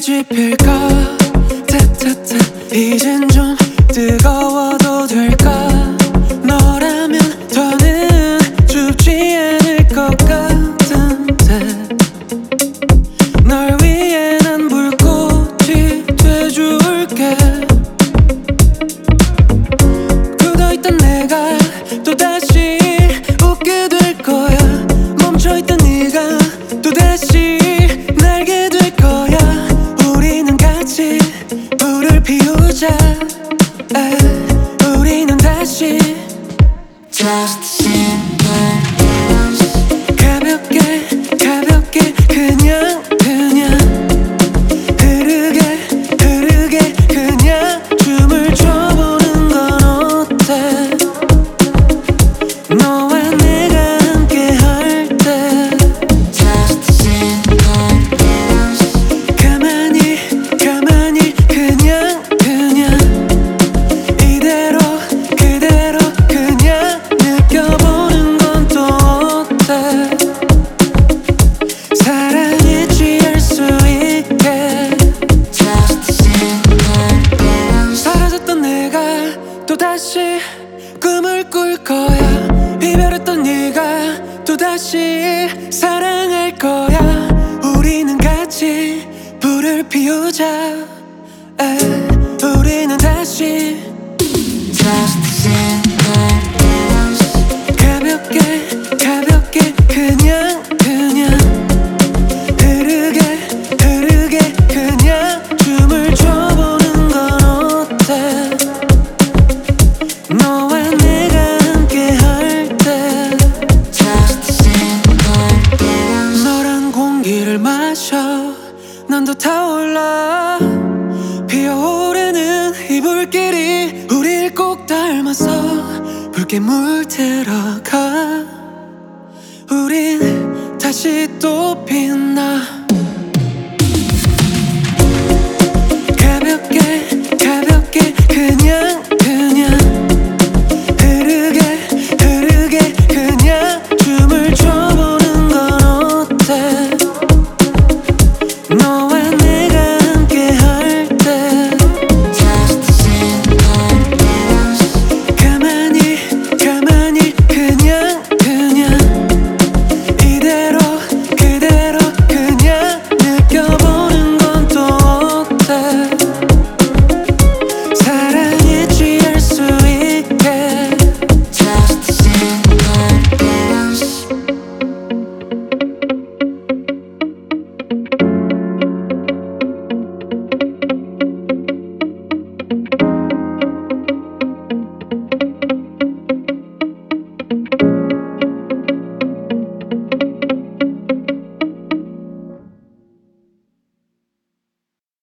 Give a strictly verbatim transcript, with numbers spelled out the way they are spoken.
꽃이 필까 타타타 이젠 좀 뜨거워도 될까 너라면 더는 춥지 않을 것 같은데 널 위해 난 불꽃이 돼줄게 굳어있던 내가 또다시 웃게 될 거야 멈춰있던 네가 또다시 날게 될 거야 우리는 같이 불을 피우자 에, 우리는 다시 Just simple dance 가볍게 가볍게 그냥 그냥 흐르게 흐르게 그냥 춤을 춰보는 건 어때 너와 내가 함께 할 때 Just simple dance 가만히 가만히 그냥 그냥 이대로 그대로 그냥 느껴보는 건 또 어때 사랑에 취할 수 있게 Just simple dance 사라졌던 내가 또다시 꿈을 꿀 거야 이별했던 네가 또다시 사랑할 거야 우리는 같이 불을 피우자 에, 우리는 다시 Just simple dance 가볍게 가볍게 그냥 그냥 흐르게 흐르게 그냥 춤을 춰보는 건 어때 너와 내가 함께 할 때 Just simple dance 너란 공기를 마셔 난 더 타올라 피어오르는 이 불길이 우릴 꼭 닮아서 붉게 물들어가 우린 다시 또 빛나